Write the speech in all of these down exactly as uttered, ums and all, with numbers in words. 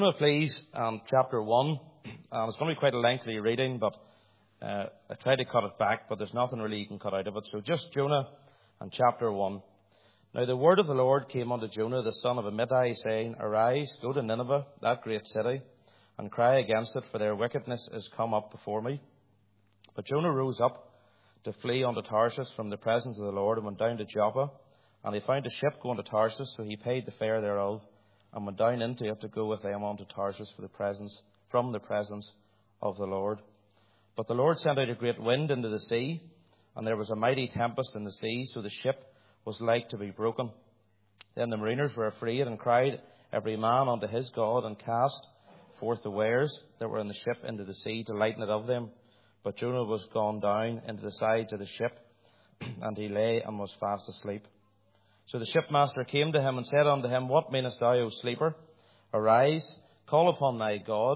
Jonah flees, um, chapter one. Um, it's going to be quite a lengthy reading, but uh, I tried to cut it back, but there's nothing really you can cut out of it. So just Jonah and chapter one. Now the word of the Lord came unto Jonah, the son of Amittai, saying, Arise, go to Nineveh, that great city, and cry against it, for their wickedness is come up before me. But Jonah rose up to flee unto Tarshish from the presence of the Lord, and went down to Joppa. And he found a ship going to Tarshish, so he paid the fare thereof, and went down into it to go with them unto Tarshish for the presence, from the presence of the Lord. But the Lord sent out a great wind into the sea, and there was a mighty tempest in the sea, so the ship was like to be broken. Then the mariners were afraid, and cried every man unto his God, and cast forth the wares that were in the ship into the sea to lighten it of them. But Jonah was gone down into the sides of the ship, and he lay and was fast asleep. So the shipmaster came to him and said unto him, What meanest thou, O sleeper? Arise, call upon thy God,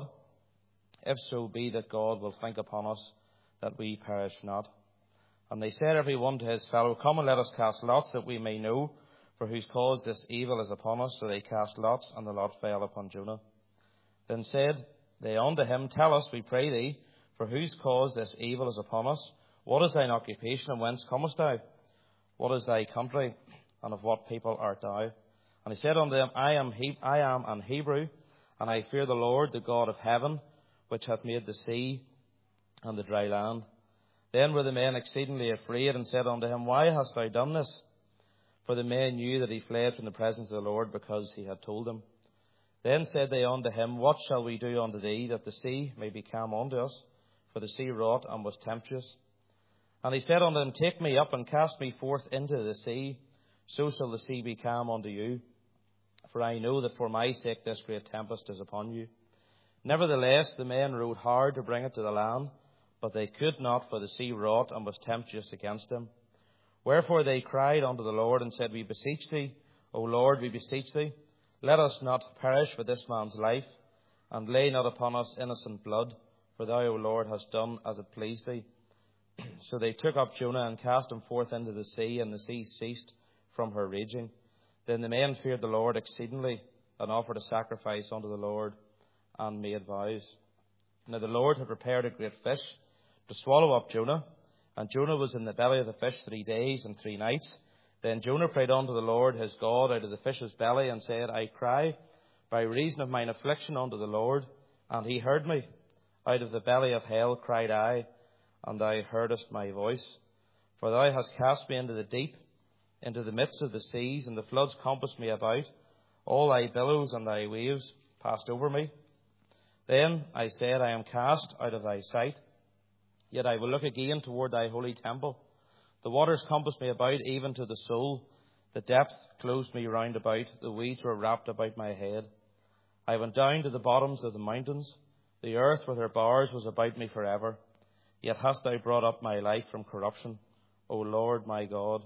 if so be that God will think upon us, that we perish not. And they said every one to his fellow, Come and let us cast lots, that we may know for whose cause this evil is upon us. So they cast lots, and the lot fell upon Jonah. Then said they unto him, Tell us, we pray thee, for whose cause this evil is upon us? What is thine occupation, and whence comest thou? What is thy country, and of what people art thou? And he said unto them, I am, he- I am an Hebrew, and I fear the Lord, the God of heaven, which hath made the sea and the dry land. Then were the men exceedingly afraid, and said unto him, Why hast thou done this? For the men knew that he fled from the presence of the Lord, because he had told them. Then said they unto him, What shall we do unto thee, that the sea may be calm unto us? For the sea wrought and was tempestuous. And he said unto them, Take me up, and cast me forth into the sea, so shall the sea be calm unto you. For I know that for my sake this great tempest is upon you. Nevertheless the men rowed hard to bring it to the land, but they could not, for the sea wrought and was tempestuous against them. Wherefore they cried unto the Lord, and said, We beseech thee, O Lord, we beseech thee, let us not perish for this man's life, and lay not upon us innocent blood, for thou, O Lord, hast done as it pleased thee. So they took up Jonah, and cast him forth into the sea, and the sea ceased from her raging. Then the men feared the Lord exceedingly, and offered a sacrifice unto the Lord, and made vows. Now the Lord had prepared a great fish to swallow up Jonah, and Jonah was in the belly of the fish three days and three nights. Then Jonah prayed unto the Lord his God out of the fish's belly, and said, I cry by reason of mine affliction unto the Lord, and he heard me. Out of the belly of hell cried I, and thou heardest my voice. For thou hast cast me into the deep, into the midst of the seas, and the floods compassed me about. All thy billows and thy waves passed over me. Then I said, I am cast out of thy sight, yet I will look again toward thy holy temple. The waters compassed me about, even to the soul. The depth closed me round about. The weeds were wrapped about my head. I went down to the bottoms of the mountains. The earth with her bars was about me forever. Yet hast thou brought up my life from corruption, O Lord my God.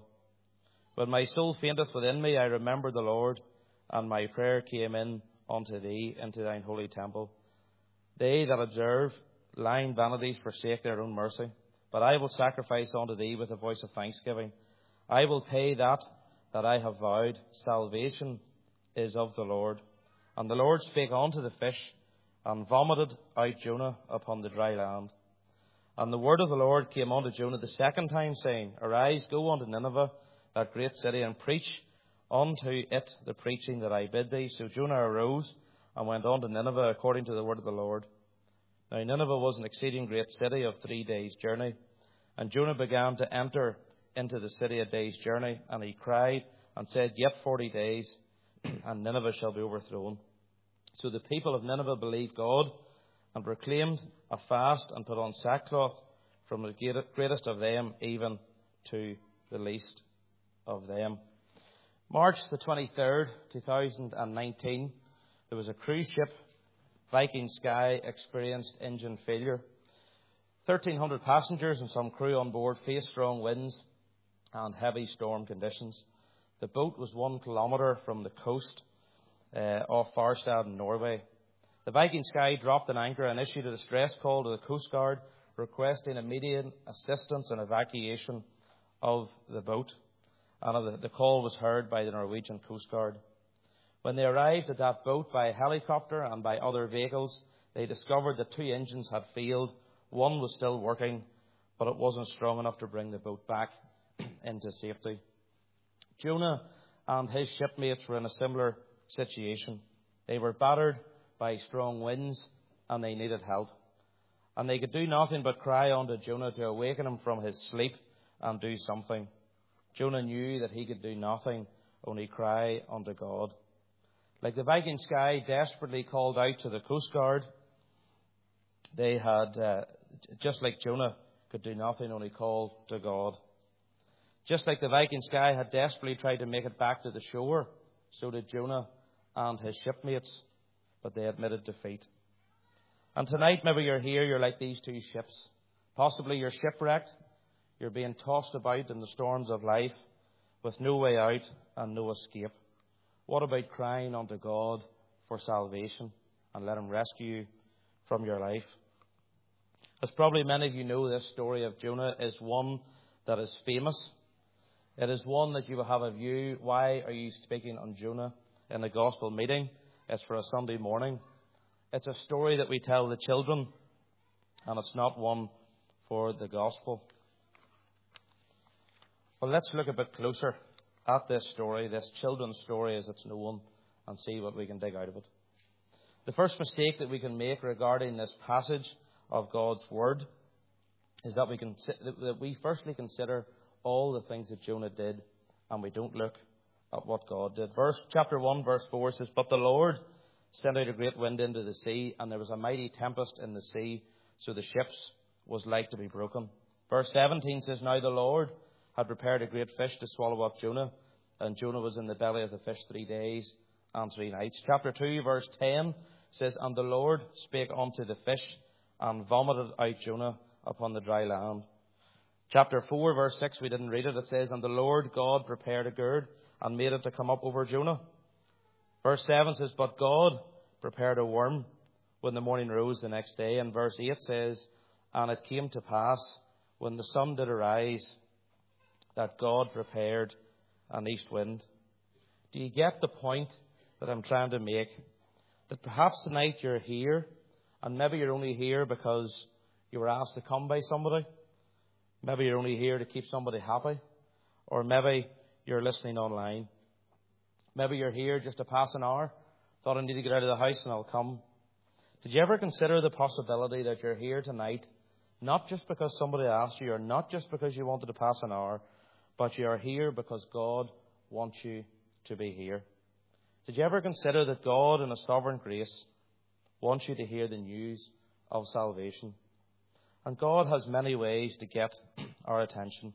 When my soul fainteth within me, I remembered the Lord, and my prayer came in unto thee, into thine holy temple. They that observe lying vanities forsake their own mercy, but I will sacrifice unto thee with a voice of thanksgiving. I will pay that that I have vowed. Salvation is of the Lord. And the Lord spake unto the fish, and vomited out Jonah upon the dry land. And the word of the Lord came unto Jonah the second time, saying, Arise, go unto Nineveh, that great city, and preach unto it the preaching that I bid thee. So Jonah arose and went on to Nineveh according to the word of the Lord. Now Nineveh was an exceeding great city of three days' journey. And Jonah began to enter into the city a day's journey, and he cried and said, Yet forty days, and Nineveh shall be overthrown. So the people of Nineveh believed God, and proclaimed a fast, and put on sackcloth, from the greatest of them even to the least of them. March the twenty-third, two thousand nineteen, there was a cruise ship, Viking Sky, experienced engine failure. thirteen hundred passengers and some crew on board faced strong winds and heavy storm conditions. The boat was one kilometre from the coast uh, off Farstad in Norway. The Viking Sky dropped an anchor and issued a distress call to the Coast Guard, requesting immediate assistance and evacuation of the boat. And the call was heard by the Norwegian Coast Guard. When they arrived at that boat by helicopter and by other vehicles, they discovered that two engines had failed. One was still working, but it wasn't strong enough to bring the boat back into safety. Jonah and his shipmates were in a similar situation. They were battered by strong winds and they needed help. And they could do nothing but cry unto Jonah to awaken him from his sleep and do something. Jonah knew that he could do nothing, only cry unto God. Like the Viking Sky desperately called out to the Coast Guard, they had, uh, just like Jonah could do nothing, only call to God. Just like the Viking Sky had desperately tried to make it back to the shore, so did Jonah and his shipmates, but they admitted defeat. And tonight, maybe you're here, you're like these two ships. Possibly you're shipwrecked, you're being tossed about in the storms of life with no way out and no escape. What about crying unto God for salvation and let him rescue you from your life? As probably many of you know, this story of Jonah is one that is famous. It is one that you will have a view. Why are you speaking on Jonah in the gospel meeting? It's for a Sunday morning. It's a story that we tell the children, and it's not one for the gospel. Well, let's look a bit closer at this story, this children's story as it's known, and see what we can dig out of it. The first mistake that we can make regarding this passage of God's Word is that we can that we firstly consider all the things that Jonah did, and we don't look at what God did. Verse chapter one, verse four says, "But the Lord sent out a great wind into the sea, and there was a mighty tempest in the sea, so the ships was like to be broken." Verse seventeen says, "Now the Lord had prepared a great fish to swallow up Jonah, and Jonah was in the belly of the fish three days and three nights." Chapter two, verse ten says, "And the Lord spake unto the fish, and vomited out Jonah upon the dry land." Chapter four, verse six, we didn't read it. It says, "And the Lord God prepared a gourd, and made it to come up over Jonah." Verse seven says, "But God prepared a worm when the morning rose the next day." And verse eight says, "And it came to pass, when the sun did arise, that God prepared an east wind." Do you get the point that I'm trying to make? That perhaps tonight you're here, and maybe you're only here because you were asked to come by somebody. Maybe you're only here to keep somebody happy. Or maybe you're listening online. Maybe you're here just to pass an hour. Thought I need to get out of the house and I'll come. Did you ever consider the possibility that you're here tonight, not just because somebody asked you, or not just because you wanted to pass an hour, but you are here because God wants you to be here? Did you ever consider that God, in a sovereign grace, wants you to hear the news of salvation? And God has many ways to get our attention.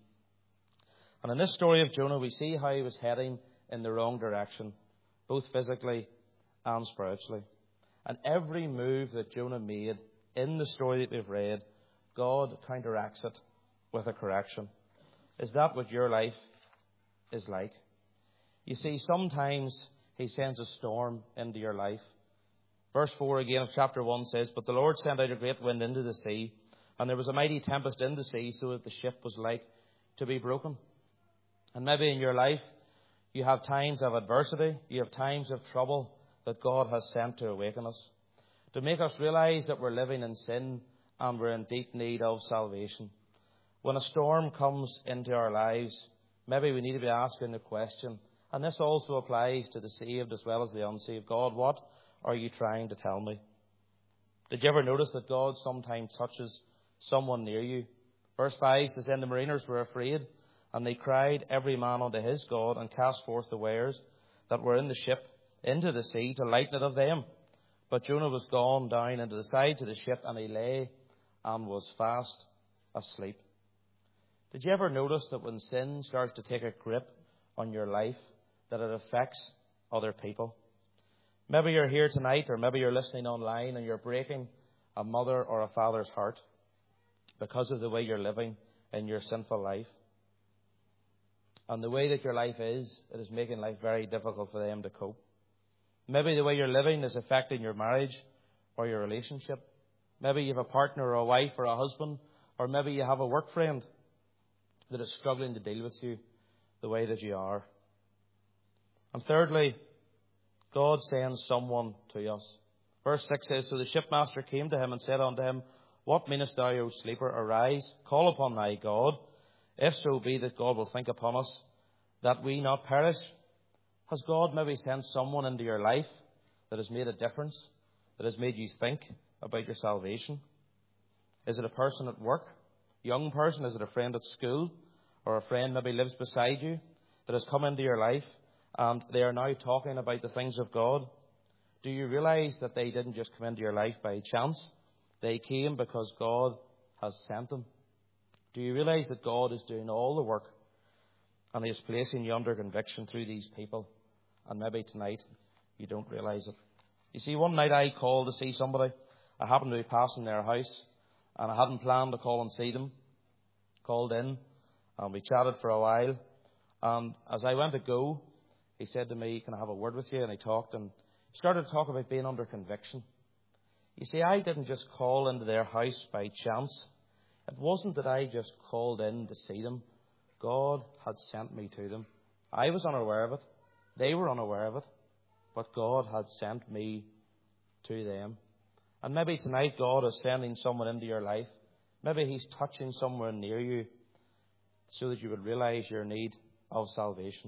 And in this story of Jonah, we see how he was heading in the wrong direction, both physically and spiritually. And every move that Jonah made in the story that we've read, God counteracts it with a correction. Is that what your life is like? You see, sometimes he sends a storm into your life. Verse four again of chapter one says, "But the Lord sent out a great wind into the sea, and there was a mighty tempest in the sea, so that the ship was like to be broken." And maybe in your life, you have times of adversity, you have times of trouble that God has sent to awaken us, to make us realize that we're living in sin and we're in deep need of salvation. When a storm comes into our lives, maybe we need to be asking the question, and this also applies to the saved as well as the unsaved: God, what are you trying to tell me? Did you ever notice that God sometimes touches someone near you? Verse five says, "Then the mariners were afraid, and they cried every man unto his God, and cast forth the wares that were in the ship into the sea, to lighten it of them. But Jonah was gone down into the sides of the ship, and he lay and was fast asleep." Did you ever notice that when sin starts to take a grip on your life, that it affects other people? Maybe you're here tonight, or maybe you're listening online, and you're breaking a mother or a father's heart because of the way you're living in your sinful life. And the way that your life is, it is making life very difficult for them to cope. Maybe the way you're living is affecting your marriage or your relationship. Maybe you have a partner or a wife or a husband, or maybe you have a work friend that is struggling to deal with you the way that you are. And thirdly, God sends someone to us. Verse six says, So the shipmaster came to him and said unto him, What meanest thou, O sleeper? Arise, call upon thy God, if so be that God will think upon us, that we not perish. Has God maybe sent someone into your life that has made a difference, that has made you think about your salvation? Is it a person at work, young person? Is it a friend at school, or a friend maybe lives beside you that has come into your life and they are now talking about the things of God? Do you realize that they didn't just come into your life by chance? They came because God has sent them. Do you realize that God is doing all the work and He is placing you under conviction through these people? And maybe tonight you don't realize it. You see, one night I called to see somebody. I happened to be passing their house and I hadn't planned to call and see them. Called in and we chatted for a while. And as I went to go, he said to me, Can I have a word with you? And he talked and started to talk about being under conviction. You see, I didn't just call into their house by chance. It wasn't that I just called in to see them. God had sent me to them. I was unaware of it. They were unaware of it. But God had sent me to them. And maybe tonight God is sending someone into your life. Maybe He's touching somewhere near you so that you would realize your need of salvation.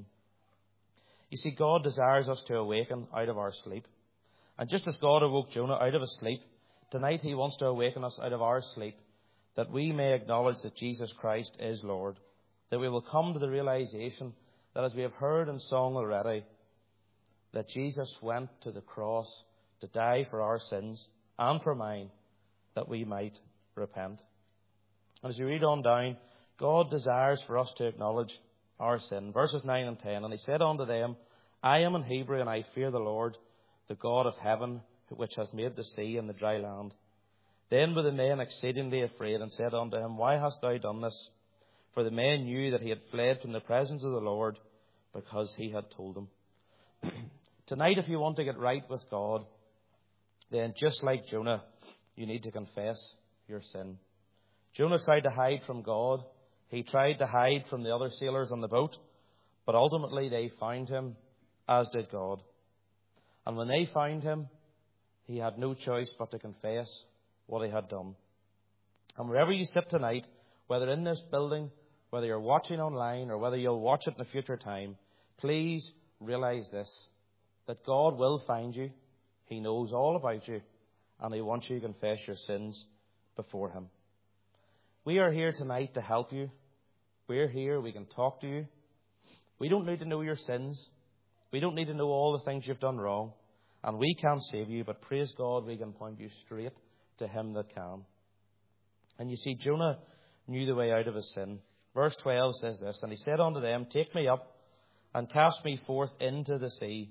You see, God desires us to awaken out of our sleep. And just as God awoke Jonah out of his sleep, tonight He wants to awaken us out of our sleep, that we may acknowledge that Jesus Christ is Lord, that we will come to the realization that, as we have heard and sung already, that Jesus went to the cross to die for our sins and for mine, that we might repent. And as you read on down, God desires for us to acknowledge our sin. Verses nine and ten, And He said unto them, I am an Hebrew, and I fear the Lord, the God of heaven, which has made the sea and the dry land. Then were the men exceedingly afraid, and said unto him, Why hast thou done this? For the men knew that he had fled from the presence of the Lord, because he had told them. Tonight, if you want to get right with God, then just like Jonah, you need to confess your sin. Jonah tried to hide from God. He tried to hide from the other sailors on the boat, but ultimately they found him, as did God. And when they found him, he had no choice but to confess what he had done. And wherever you sit tonight, whether in this building, whether you're watching online, or whether you'll watch it in a future time, please realize this, that God will find you. He knows all about you, and He wants you to confess your sins before Him. We are here tonight to help you. We're here. We can talk to you. We don't need to know your sins. We don't need to know all the things you've done wrong. And we can't save you, but praise God, we can point you straight to Him that can. And you see, Jonah knew the way out of his sin. Verse twelve says this, And he said unto them, Take me up, and cast me forth into the sea.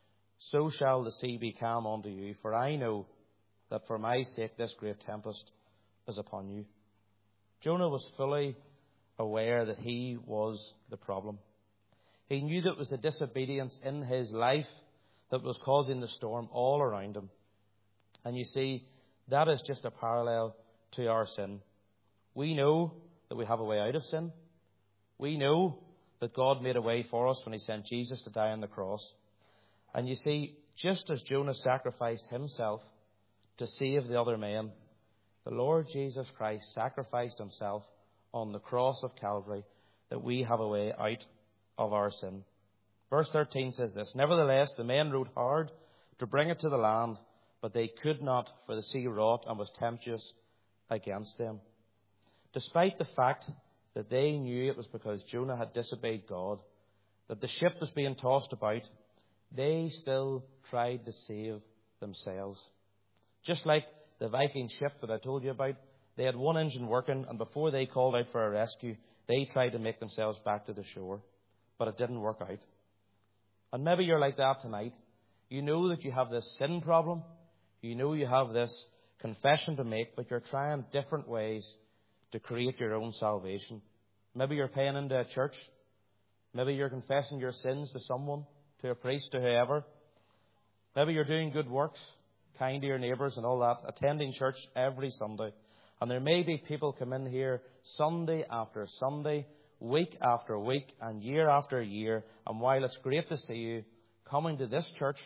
So shall the sea be calm unto you. For I know that for my sake this great tempest is upon you. Jonah was fully aware that he was the problem. He knew that it was the disobedience in his life that was causing the storm all around him. And you see, that is just a parallel to our sin. We know that we have a way out of sin. We know that God made a way for us when He sent Jesus to die on the cross. And you see, just as Jonah sacrificed himself to save the other men, the Lord Jesus Christ sacrificed Himself on the cross of Calvary that we have a way out of our sin. Verse thirteen says this, Nevertheless, the men rowed hard to bring it to the land, but they could not, for the sea wrought and was tempestuous against them. Despite the fact that they knew it was because Jonah had disobeyed God, that the ship was being tossed about, they still tried to save themselves. Just like the Viking ship that I told you about, they had one engine working, and before they called out for a rescue, they tried to make themselves back to the shore. But it didn't work out. And maybe you're like that tonight. You know that you have this sin problem. You know you have this confession to make, but you're trying different ways to create your own salvation. Maybe you're paying into a church. Maybe you're confessing your sins to someone, to a priest, to whoever. Maybe you're doing good works, kind to your neighbours and all that, attending church every Sunday. And there may be people come in here Sunday after Sunday, week after week, and year after year. And while it's great to see you coming to this church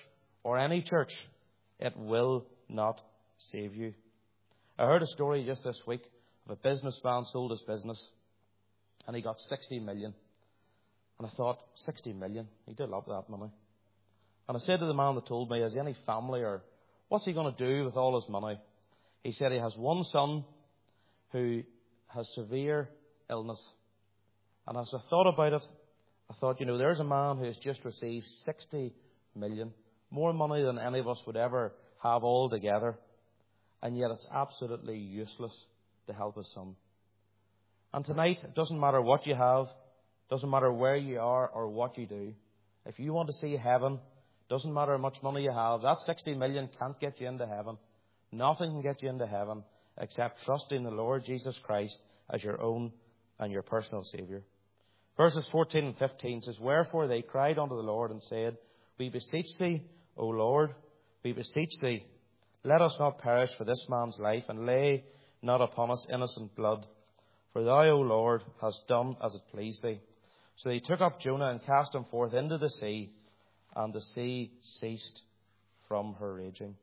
or any church, it will not save you. I heard a story just this week of a businessman sold his business and he got sixty million. And I thought, sixty million? He did love that money. And I said to the man that told me, has he any family, or what's he going to do with all his money? He said he has one son who has severe illness. And as I thought about it, I thought, you know, there's a man who has just received sixty million, more money than any of us would ever have all together. And yet it's absolutely useless to help his son. And tonight, it doesn't matter what you have, doesn't matter where you are or what you do. If you want to see heaven, doesn't matter how much money you have, that sixty million can't get you into heaven. Nothing can get you into heaven except trusting the Lord Jesus Christ as your own and your personal Saviour. Verses fourteen and fifteen says, wherefore they cried unto the Lord and said, we beseech thee, O Lord, we beseech thee, let us not perish for this man's life, and lay not upon us innocent blood. For thou, O Lord, hast done as it pleased thee. So they took up Jonah and cast him forth into the sea, and the sea ceased from her raging.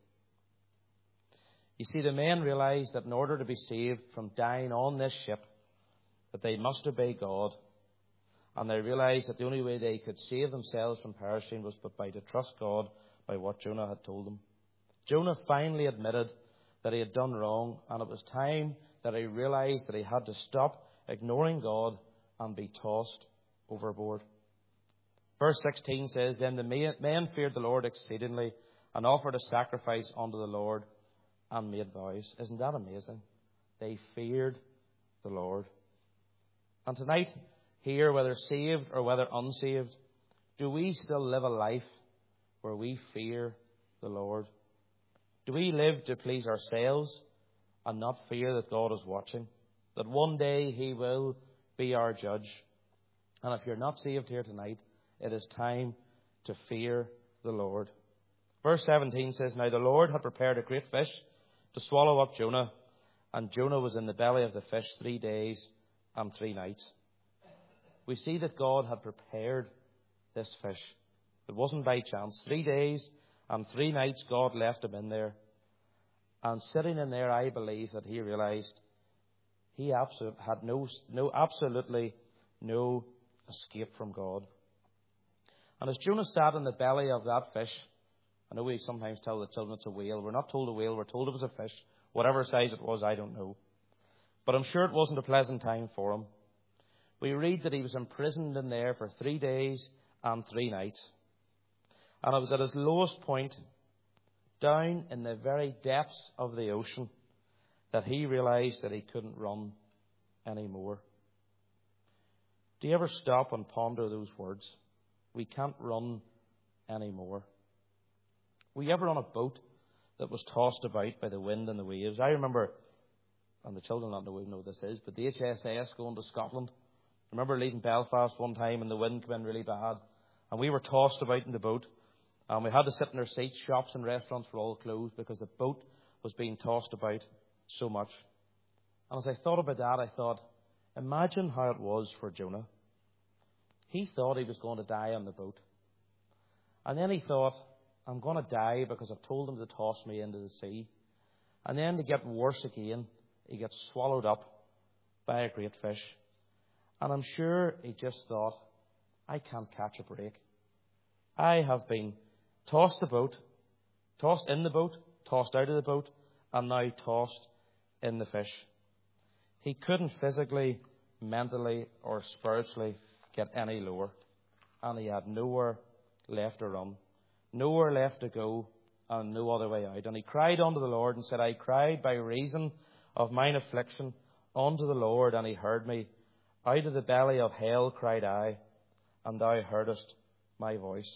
You see, the men realized that in order to be saved from dying on this ship, that they must obey God. And they realized that the only way they could save themselves from perishing was by to trust God by what Jonah had told them. Jonah finally admitted that he had done wrong, and it was time that he realized that he had to stop ignoring God and be tossed overboard. Verse sixteen says, then the men feared the Lord exceedingly, and offered a sacrifice unto the Lord, and made vows. Isn't that amazing? They feared the Lord. And tonight, here, whether saved or whether unsaved, do we still live a life where we fear the Lord? Do we live to please ourselves and not fear that God is watching? That one day He will be our judge? And if you're not saved here tonight, it is time to fear the Lord. Verse seventeen says, now the Lord had prepared a great fish to swallow up Jonah, and Jonah was in the belly of the fish three days and three nights. We see that God had prepared this fish. It wasn't by chance. Three days and three nights God left him in there. And sitting in there, I believe that he realized he absolutely had no, no, absolutely no escape from God. And as Jonah sat in the belly of that fish, I know we sometimes tell the children it's a whale. We're not told a whale, we're told it was a fish. Whatever size it was, I don't know. But I'm sure it wasn't a pleasant time for him. We read that he was imprisoned in there for three days and three nights. And it was at his lowest point, down in the very depths of the ocean, that he realized that he couldn't run anymore. Do you ever stop and ponder those words? We can't run anymore. Were you ever on a boat that was tossed about by the wind and the waves? I remember, and the children don't know what this is, but the H S S going to Scotland. I remember leaving Belfast one time and the wind came in really bad. And we were tossed about in the boat. And we had to sit in our seats. Shops and restaurants were all closed because the boat was being tossed about so much. And as I thought about that, I thought, imagine how it was for Jonah. He thought he was going to die on the boat. And then he thought, I'm going to die because I've told them to toss me into the sea. And then to get worse again, he gets swallowed up by a great fish. And I'm sure he just thought, I can't catch a break. I have been tossed the boat, tossed in the boat, tossed out of the boat, and now tossed in the fish. He couldn't physically, mentally, or spiritually get any lower. And he had nowhere left to run, nowhere left to go, and no other way out. And he cried unto the Lord and said, I cried by reason of mine affliction unto the Lord, and he heard me. Out of the belly of hell cried I, and thou heardest my voice.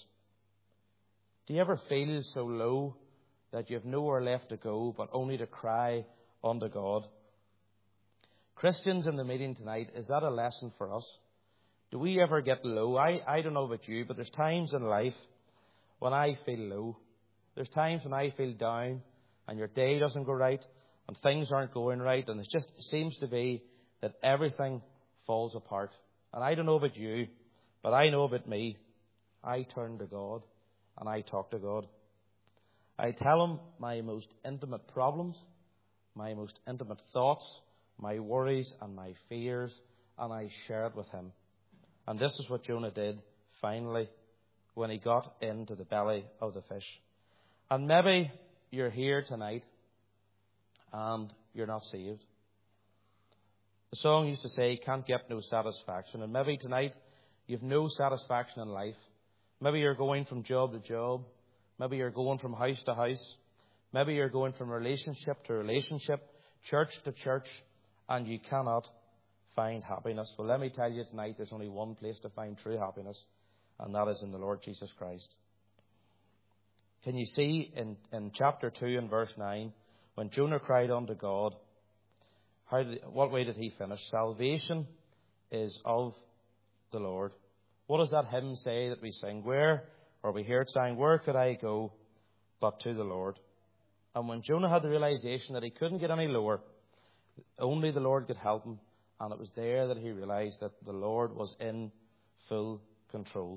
Do you ever feel so low that you have nowhere left to go but only to cry unto God? Christians in the meeting tonight, is that a lesson for us? Do we ever get low? I, I don't know about you, but there's times in life when I feel low. There's times when I feel down and your day doesn't go right and things aren't going right, and it just seems to be that everything falls apart. And I don't know about you, but I know about me. I turn to God and I talk to God. I tell him my most intimate problems, my most intimate thoughts, my worries and my fears, and I share it with him. And this is what Jonah did finally when he got into the belly of the fish. And maybe you're here tonight and you're not saved. The song used to say, can't get no satisfaction. And maybe tonight you've no satisfaction in life. Maybe you're going from job to job. Maybe you're going from house to house. Maybe you're going from relationship to relationship, church to church, and you cannot find happiness. Well, let me tell you tonight, there's only one place to find true happiness, and that is in the Lord Jesus Christ. Can you see in, in chapter two and verse nine, when Jonah cried unto God, how did, what way did he finish? Salvation is of the Lord. What does that hymn say that we sing? Where, or we hear it saying, where could I go but to the Lord? And when Jonah had the realization that he couldn't get any lower, only the Lord could help him, and it was there that he realized that the Lord was in full control.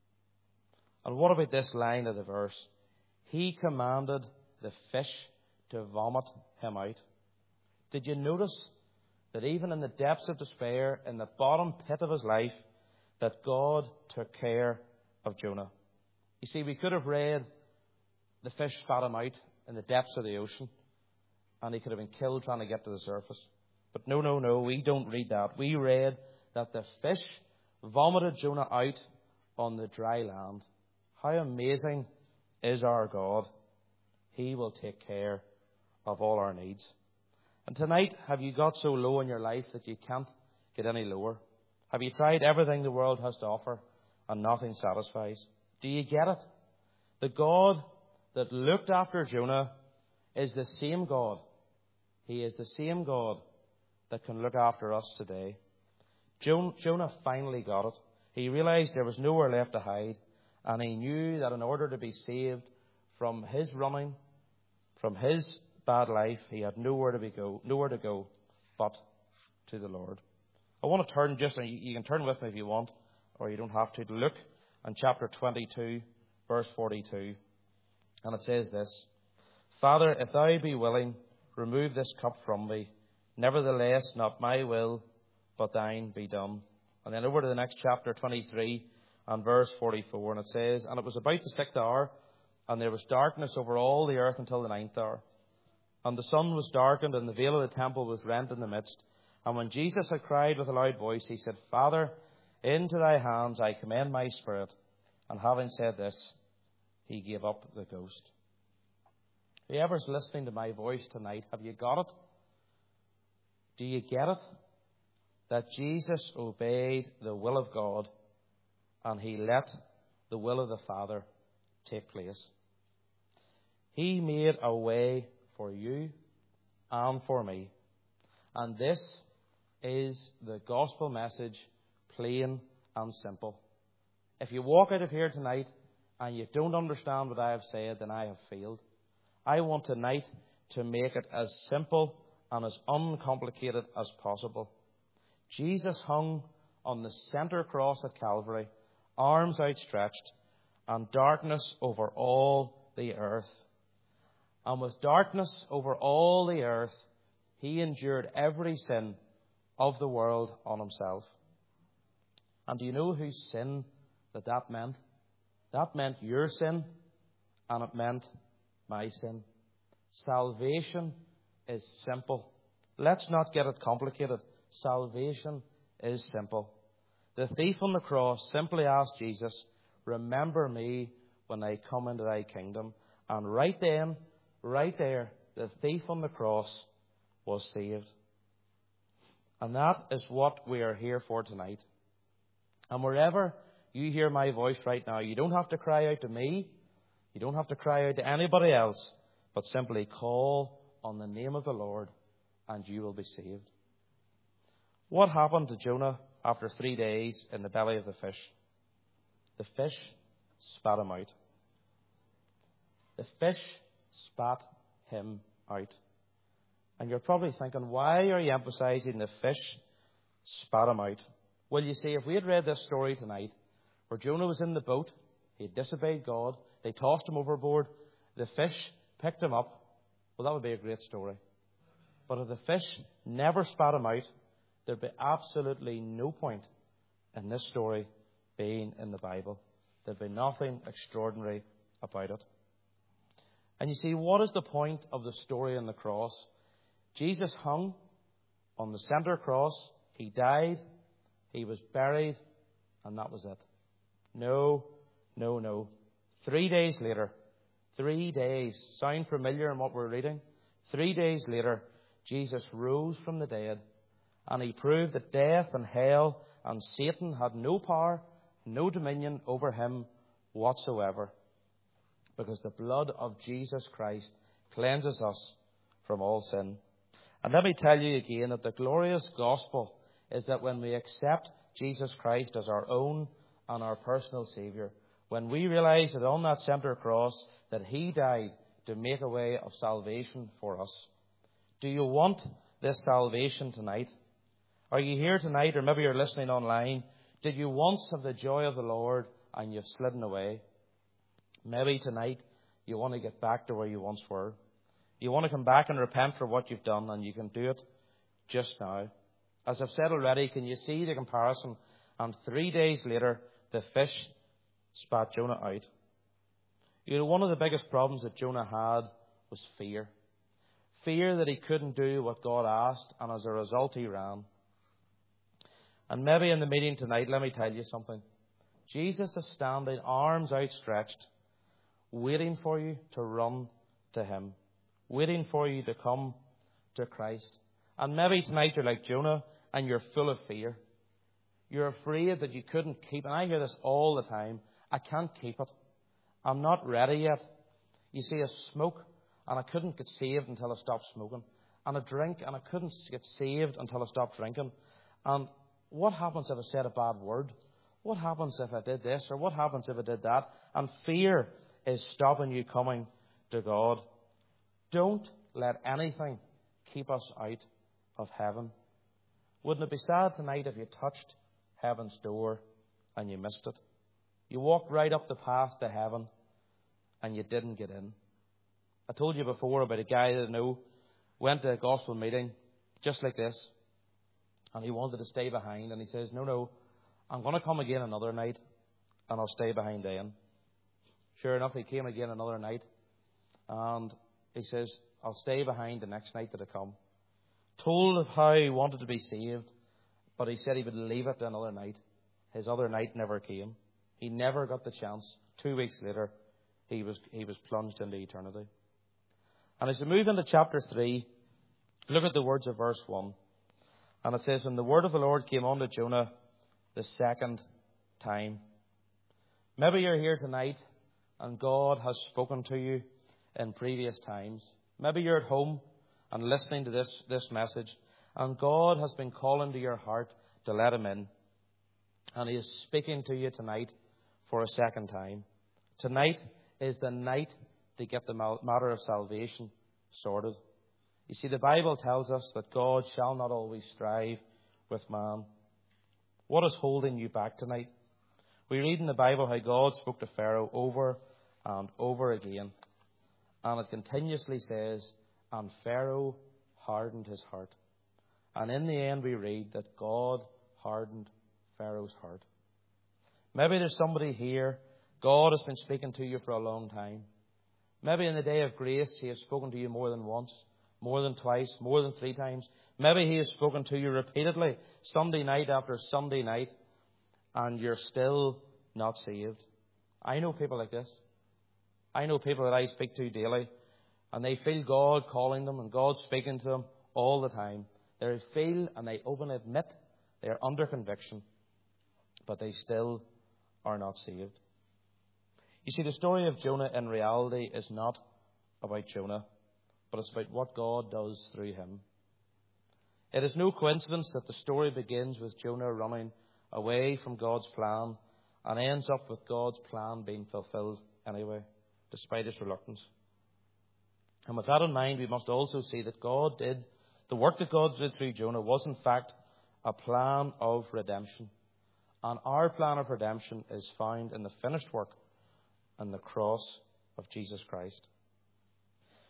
And what about this line of the verse? He commanded the fish to vomit him out. Did you notice that even in the depths of despair, in the bottom pit of his life, that God took care of Jonah? You see, we could have read the fish spat him out in the depths of the ocean, and he could have been killed trying to get to the surface. But no, no, no, we don't read that. We read that the fish vomited Jonah out on the dry land. How amazing is our God. He will take care of all our needs. And tonight, have you got so low in your life that you can't get any lower? Have you tried everything the world has to offer and nothing satisfies? Do you get it? The God that looked after Jonah is the same God. He is the same God that can look after us today. Jonah finally got it. He realized there was nowhere left to hide, and he knew that in order to be saved from his running, from his bad life, he had nowhere to be go, nowhere to go but to the Lord. I want to turn just, and you can turn with me if you want, or you don't have to, to look in chapter twenty-two, verse forty-two. And it says this, Father, if thou be willing, remove this cup from me. Nevertheless, not my will, but thine be done. And then over to the next chapter, twenty-three, and verse forty-four. And it says, And it was about the sixth hour, and there was darkness over all the earth until the ninth hour. And the sun was darkened, and the veil of the temple was rent in the midst. And when Jesus had cried with a loud voice, he said, Father, into thy hands I commend my spirit. And having said this, he gave up the ghost. Whoever's listening to my voice tonight, have you got it? Do you get it? That Jesus obeyed the will of God, and he let the will of the Father take place. He made a way for you and for me. And this is the gospel message, plain and simple. If you walk out of here tonight and you don't understand what I have said, then I have failed. I want tonight to make it as simple and as uncomplicated as possible. Jesus hung on the center cross at Calvary, arms outstretched, and darkness over all the earth. And with darkness over all the earth, he endured every sin of the world on himself. And do you know whose sin that that meant? That meant your sin, and it meant my sin. Salvation is simple. Let's not get it complicated. Salvation is simple. The thief on the cross simply asked Jesus, remember me when I come into thy kingdom. And right then, right there, the thief on the cross was saved. And that is what we are here for tonight. And wherever you hear my voice right now, you don't have to cry out to me. You don't have to cry out to anybody else, but simply call on the name of the Lord and you will be saved. What happened to Jonah after three days in the belly of the fish? The fish spat him out. The fish spat him out. And you're probably thinking, why are you emphasizing the fish spat him out? Well, you see, if we had read this story tonight, where Jonah was in the boat, he had disobeyed God, they tossed him overboard, the fish picked him up, well, that would be a great story. But if the fish never spat him out, there'd be absolutely no point in this story being in the Bible. There'd be nothing extraordinary about it. And you see, what is the point of the story on the cross? Jesus hung on the centre cross. He died. He was buried. And that was it. No, no, no. Three days later, three days, sound familiar in what we're reading? Three days later, Jesus rose from the dead, and he proved that death and hell and Satan had no power, no dominion over him whatsoever, because the blood of Jesus Christ cleanses us from all sin. And let me tell you again that the glorious gospel is that when we accept Jesus Christ as our own and our personal Saviour, when we realize that on that centre cross that he died to make a way of salvation for us. Do you want this salvation tonight? Are you here tonight, or maybe you're listening online? Did you once have the joy of the Lord and you've slidden away? Maybe tonight you want to get back to where you once were. You want to come back and repent for what you've done, and you can do it just now. As I've said already, can you see the comparison? And three days later, the fish spat Jonah out. You know, one of the biggest problems that Jonah had was fear. Fear that he couldn't do what God asked, and as a result he ran. And maybe in the meeting tonight, let me tell you something. Jesus is standing, arms outstretched, waiting for you to run to him, waiting for you to come to Christ. And maybe tonight you're like Jonah and you're full of fear. You're afraid that you couldn't keep, and I hear this all the time, I can't keep it. I'm not ready yet. You see, I smoke, and I couldn't get saved until I stopped smoking. And I drink, and I couldn't get saved until I stopped drinking. And what happens if I said a bad word? What happens if I did this? Or what happens if I did that? And fear is stopping you coming to God. Don't let anything keep us out of heaven. Wouldn't it be sad tonight if you touched heaven's door and you missed it? You walked right up the path to heaven and you didn't get in. I told you before about a guy that I know went to a gospel meeting just like this, and he wanted to stay behind, and he says, no, no, I'm going to come again another night and I'll stay behind then. Sure enough, he came again another night, and he says, I'll stay behind the next night that I come. Told of how he wanted to be saved, but he said he would leave it to another night. His other night never came. He never got the chance. Two weeks later, he was he was plunged into eternity. And as we move into chapter three, look at the words of verse one. And it says, and the word of the Lord came unto Jonah the second time. Maybe you're here tonight and God has spoken to you in previous times. Maybe you're at home and listening to this, this message, and God has been calling to your heart to let him in. And he is speaking to you tonight for a second time. Tonight is the night to get the matter of salvation sorted. You see, the Bible tells us that God shall not always strive with man. What is holding you back tonight? We read in the Bible how God spoke to Pharaoh over and over again. And it continuously says, and Pharaoh hardened his heart. And in the end we read that God hardened Pharaoh's heart. Maybe there's somebody here, God has been speaking to you for a long time. Maybe in the day of grace he has spoken to you more than once, more than twice, more than three times. Maybe he has spoken to you repeatedly, Sunday night after Sunday night, and you're still not saved. I know people like this. I know people that I speak to daily, and they feel God calling them and God speaking to them all the time. They feel and they openly admit they are under conviction, but they still are not saved. You see, the story of Jonah in reality is not about Jonah, but it's about what God does through him. It is no coincidence that the story begins with Jonah running away from God's plan and ends up with God's plan being fulfilled anyway, despite his reluctance. And with that in mind, we must also see that God did, the work that God did through Jonah was in fact a plan of redemption. And our plan of redemption is found in the finished work and the cross of Jesus Christ.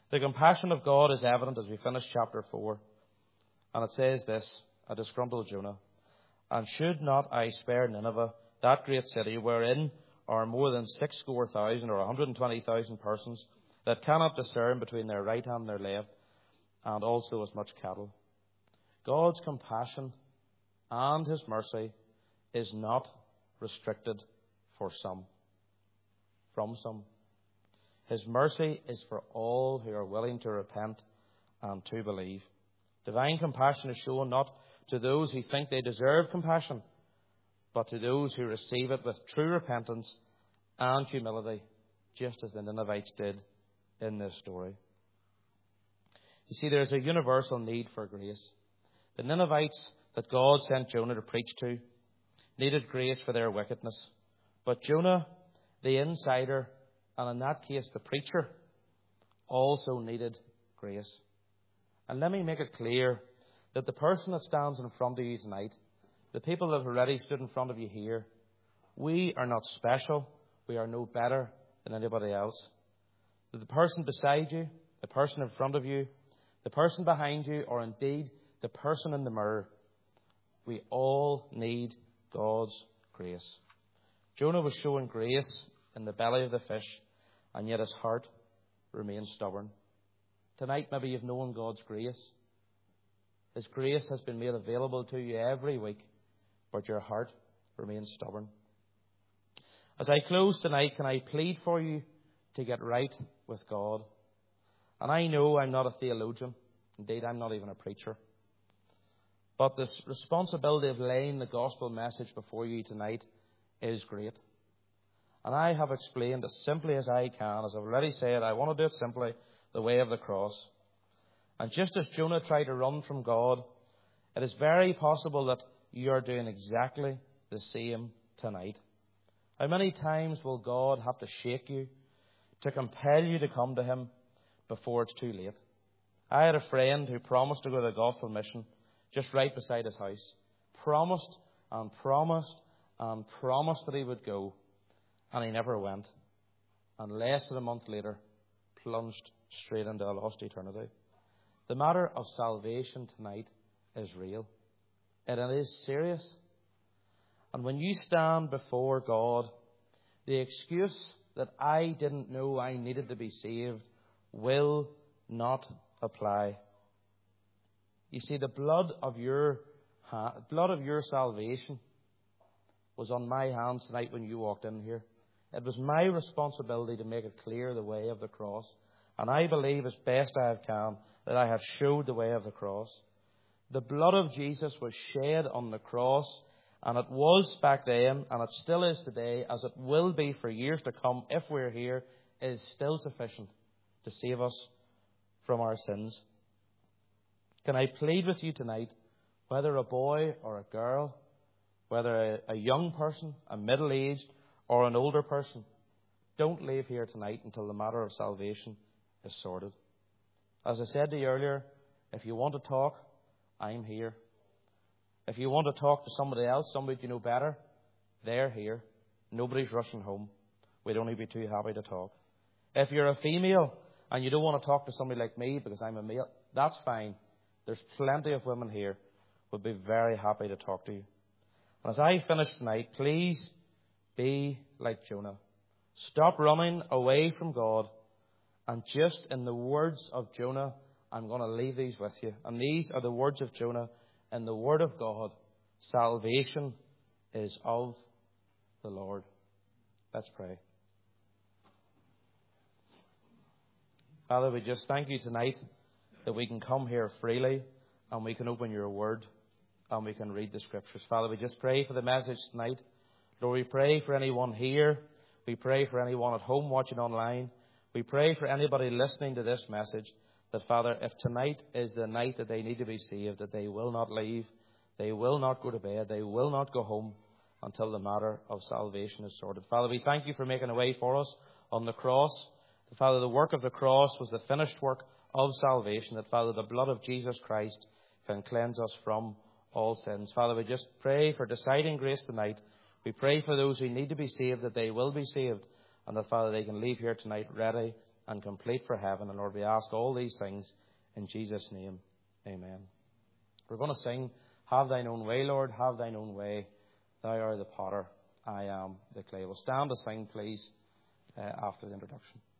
The compassion of God is evident as we finish chapter four. And it says this, a disgruntled Jonah, "And should not I spare Nineveh, that great city, wherein are more than six score thousand or one hundred and twenty thousand persons that cannot discern between their right hand and their left, and also as much cattle?" God's compassion and his mercy is not restricted for some, from some. His mercy is for all who are willing to repent and to believe. Divine compassion is shown not to those who think they deserve compassion, but to those who receive it with true repentance and humility, just as the Ninevites did in this story. You see, there is a universal need for grace. The Ninevites that God sent Jonah to preach to needed grace for their wickedness. But Jonah, the insider, and in that case the preacher, also needed grace. And let me make it clear that the person that stands in front of you tonight, the people that have already stood in front of you here, we are not special. We are no better than anybody else. That the person beside you, the person in front of you, the person behind you, or indeed the person in the mirror, we all need God's grace. Jonah was showing grace in the belly of the fish, and yet his heart remained stubborn. Tonight, maybe you've known God's grace. His grace has been made available to you every week, but your heart remains stubborn. As I close tonight, can I plead for you to get right with God? And I know I'm not a theologian. Indeed, I'm not even a preacher. But this responsibility of laying the gospel message before you tonight is great. And I have explained as simply as I can. As I've already said, I want to do it simply, the way of the cross. And just as Jonah tried to run from God, it is very possible that you are doing exactly the same tonight. How many times will God have to shake you to compel you to come to him before it's too late? I had a friend who promised to go to the gospel mission just right beside his house. Promised and promised and promised that he would go. And he never went. And less than a month later, plunged straight into a lost eternity. The matter of salvation tonight is real. And it is serious. And when you stand before God, the excuse that I didn't know I needed to be saved will not apply. You see, the blood of your blood of your salvation was on my hands tonight when you walked in here. It was my responsibility to make it clear the way of the cross. And I believe as best I can that I have showed the way of the cross. The blood of Jesus was shed on the cross, and it was back then, and it still is today, as it will be for years to come if we're here, is still sufficient to save us from our sins. Can I plead with you tonight, whether a boy or a girl, whether a, a young person, a middle-aged, or an older person, don't leave here tonight until the matter of salvation is sorted. As I said to you earlier, if you want to talk, I'm here. If you want to talk to somebody else, somebody you know better, they're here. Nobody's rushing home. We'd only be too happy to talk. If you're a female and you don't want to talk to somebody like me because I'm a male, that's fine. There's plenty of women here who would be very happy to talk to you. And as I finish tonight, please be like Jonah. Stop running away from God. And just in the words of Jonah, I'm going to leave these with you. And these are the words of Jonah in the Word of God. Salvation is of the Lord. Let's pray. Father, we just thank you tonight that we can come here freely and we can open your Word and we can read the Scriptures. Father, we just pray for the message tonight. Lord, we pray for anyone here. We pray for anyone at home watching online. We pray for anybody listening to this message that, Father, if tonight is the night that they need to be saved, that they will not leave, they will not go to bed, they will not go home until the matter of salvation is sorted. Father, we thank you for making a way for us on the cross. Father, the work of the cross was the finished work of salvation, that, Father, the blood of Jesus Christ can cleanse us from all sins. Father, we just pray for deciding grace tonight. We pray for those who need to be saved, that they will be saved, and that, Father, they can leave here tonight ready and complete for heaven. And Lord, we ask all these things in Jesus' name. Amen. We're going to sing, Have Thine Own Way, Lord, have Thine own way. Thou art the potter, I am the clay. We'll stand to sing, please, uh, after the introduction.